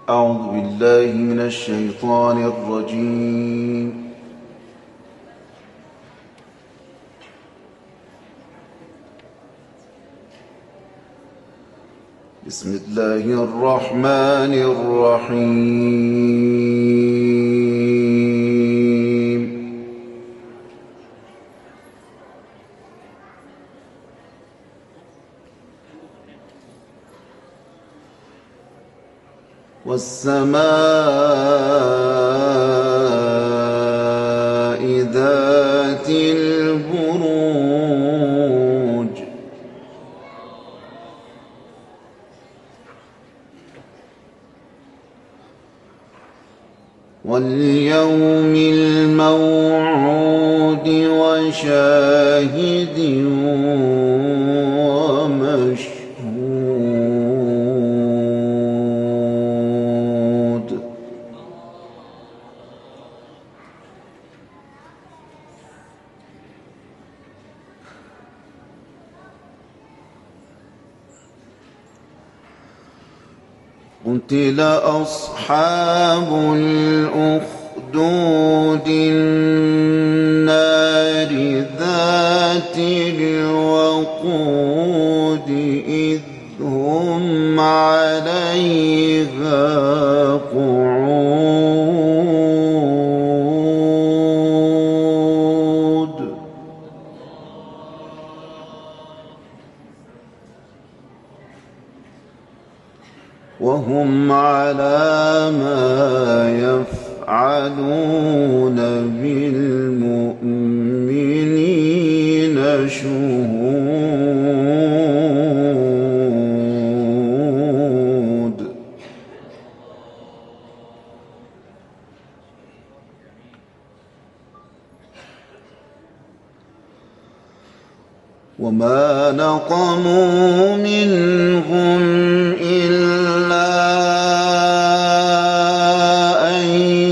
أعوذ بالله من الشيطان الرجيم. بسم الله الرحمن الرحيم. والسماء ذات البروج واليوم الموعود وشاهد ومشهود. قتل أصحاب الأخدود النار ذات الوقود إذ هم عليها قعود وهم على ما يفعلون بالمؤمنين شهود. وما نقموا منهم إلا أن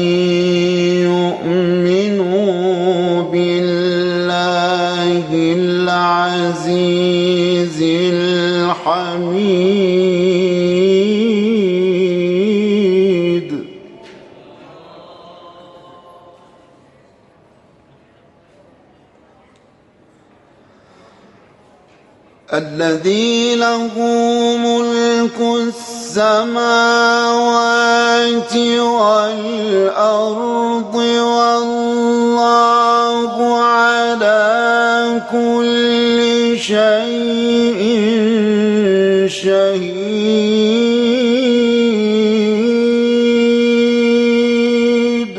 يؤمنوا بالله العزيز الحميد. الذي له ملك السماوات والأرض والله على كل شيء شهيد.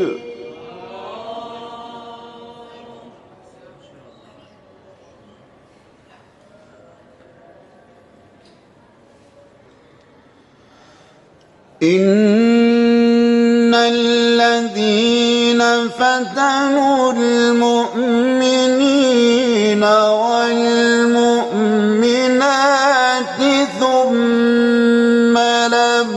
إن الذين فتنوا المؤمنين والمؤمنات ثم لم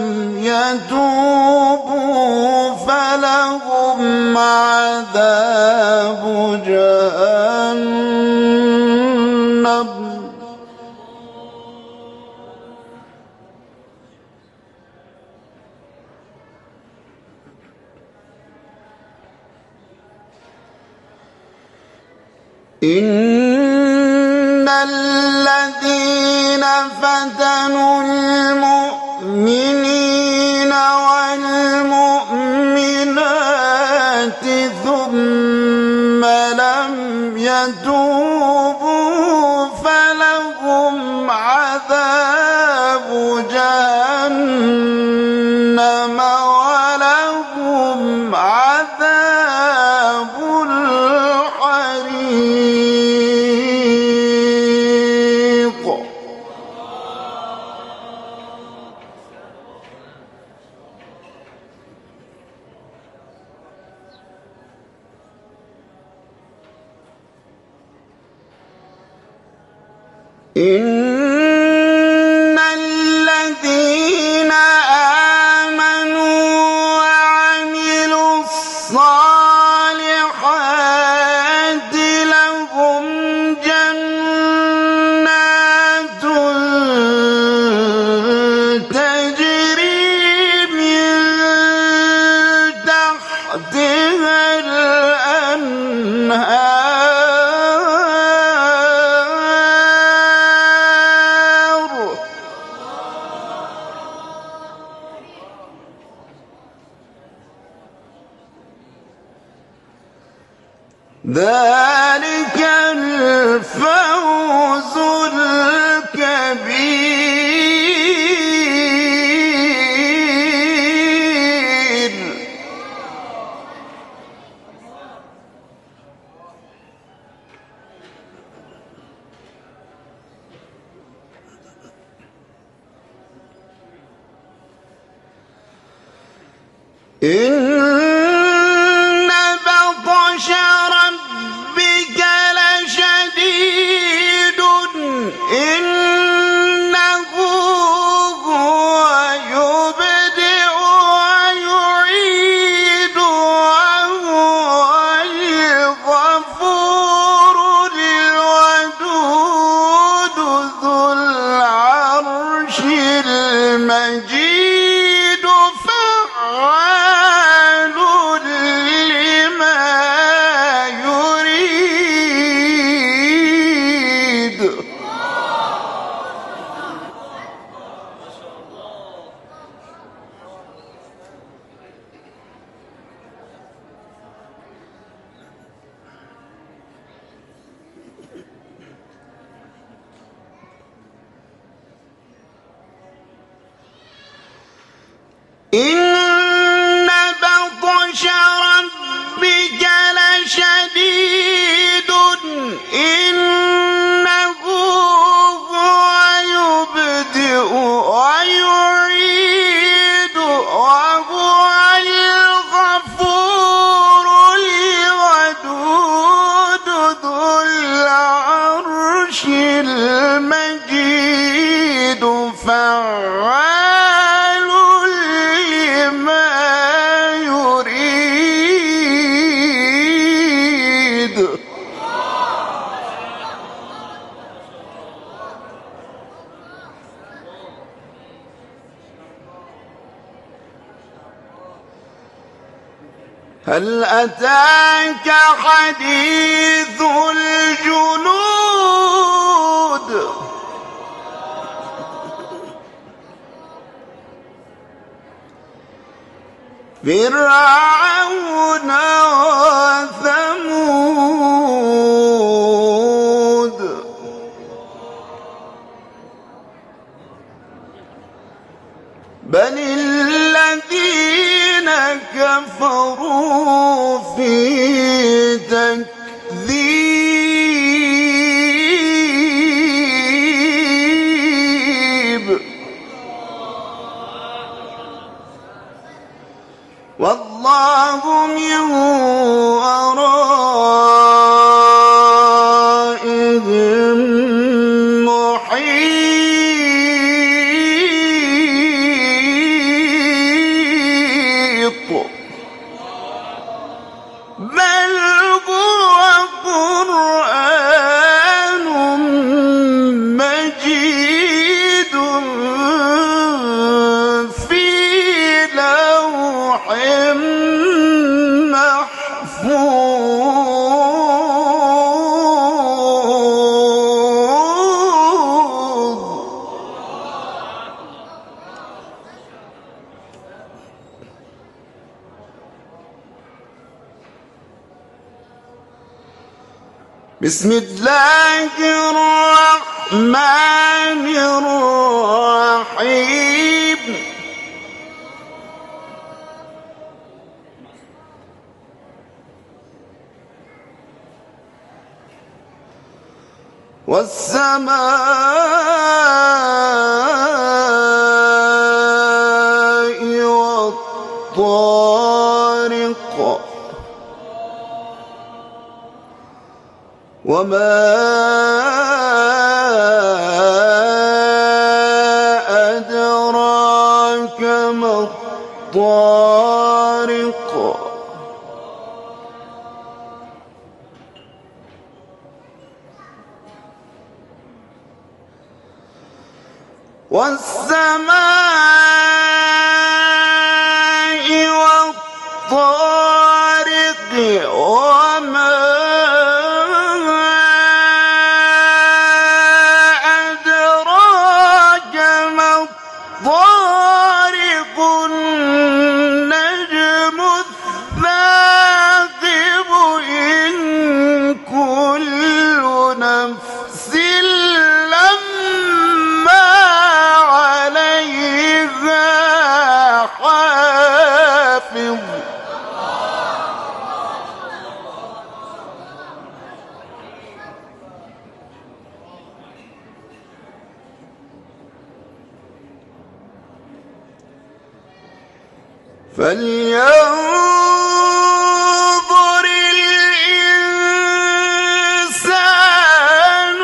يتوبوا فلهم عذاب جهنم إن الذين فتنوا المؤمنين والمؤمنات ثم لم يتوبوا فلهم عذاب جهنم ولهم عذاب الحريق. إن الذين آمنوا وعملوا الصالحات لهم جنات تجري من ذلك الفوز الكبير. إن بطش ربك لشديد إنه هو يبدئ ويعيد وهو الغفور الودود ذو العرش المجيد فعال لما يريد. إن بطش ربك لشديد إنه هو يبدئ ويعيد وهو الغفور الودود ذو العرش المجيد فعال لما يريد. هل أتاك حديث الجنود؟ فرعون وثمود بل الذين كفروا في تكذيب والله من ورائهم محيط بل هو قرآن مجيد في لوح محفوظ. بسم الله الرحمن الرحيم والسماء والطارق وما أدراك ما الطارق والسماء والطارق وما أدراك ما الطارق النجم الثاقب إن فلينظر الإنسان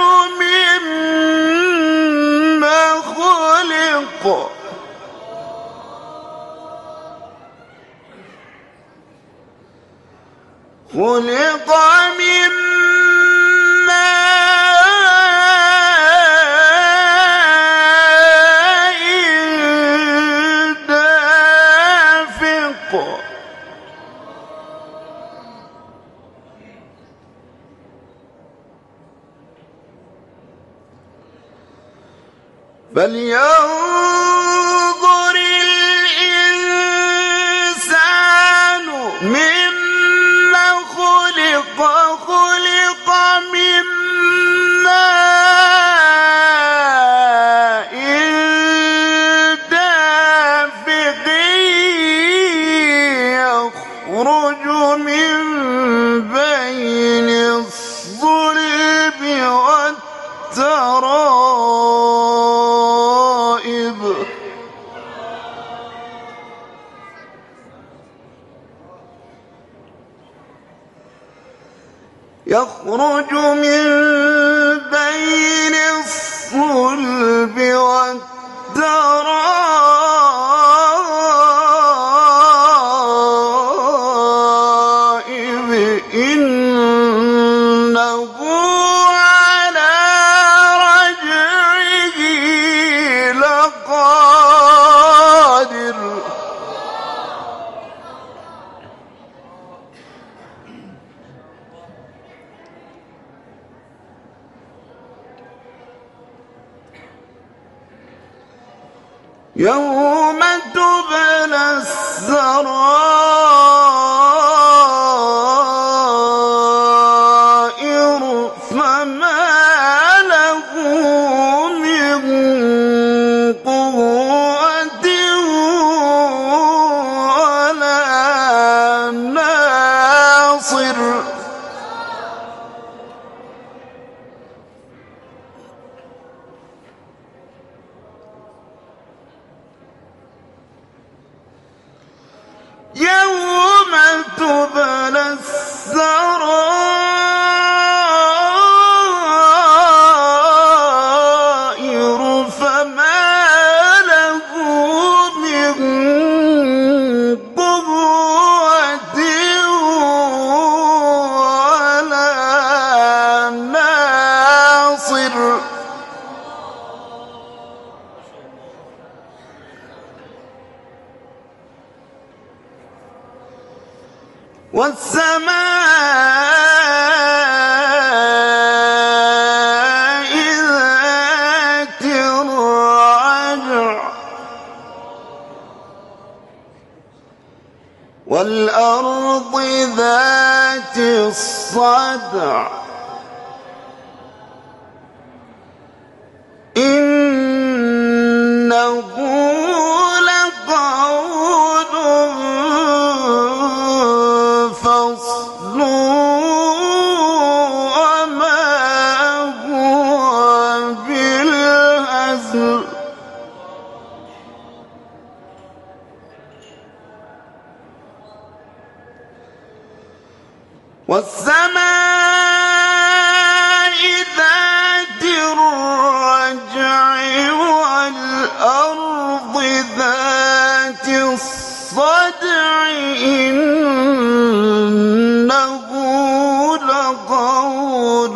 مما خلق خلق من ماء دافق فلينظر الإنسان مما خلق خلق من ماء دافق يخرج من بين الصلب والترائب يخرج من بين الصلب والترائب إنه على رجعه لقادر يوم تبلى السرائر فما له من قوة ولا ناصر يوم تبلى السرائر فما له من قوة ولا ناصر والسماء ذات الرجع والأرض ذات الصدع إنه لقول فصل وما هو بالهزل والسماء ذات الرجع والأرض ذات الصدع إنه لقول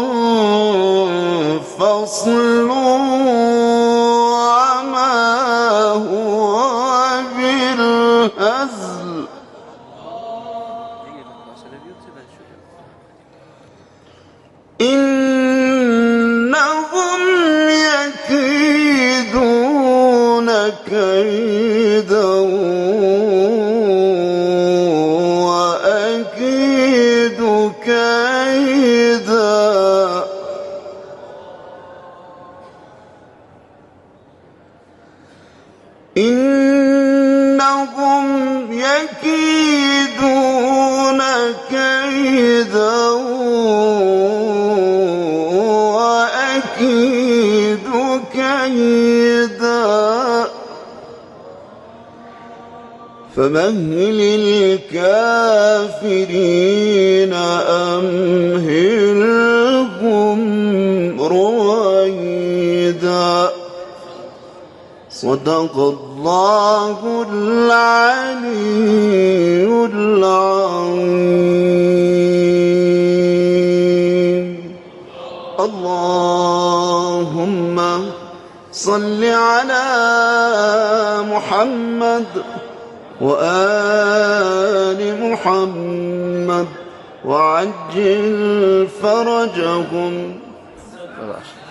فصل وما هو بالهزل فمهل الكافرين أمهلهم رويدا. صدق الله العلي العظيم. اللهم صل على محمد وآل محمد وعجل فرجهم.